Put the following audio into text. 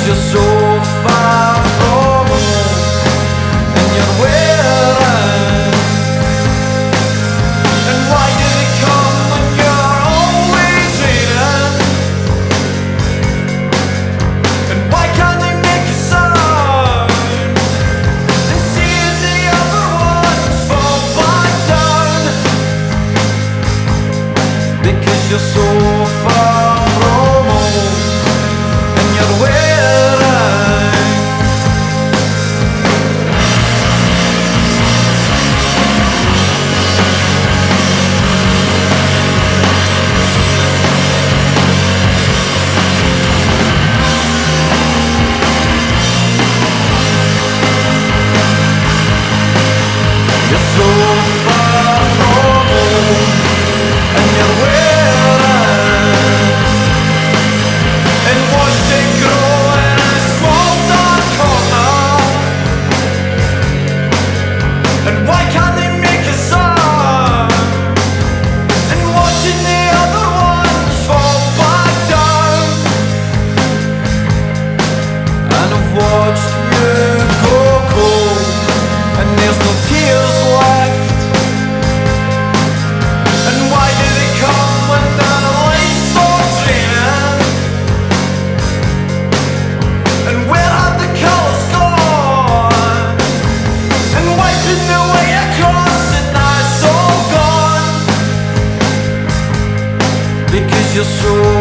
you're so far from home and you're waiting. And why do they come when you're always waiting? And why can't they make a sound and seeing the other ones fall back down? Because you're so far from home and you're waiting. You're so far from home and you're waiting. And watched it grow in a small dark corner. And why can't they make a sound? And watching the other ones fall back down. And I've watched you go cold, and there's no tears left. And why do they come when the light stops raining? And where have the colours gone? And wiping the way across and now it's all gone. Because you're so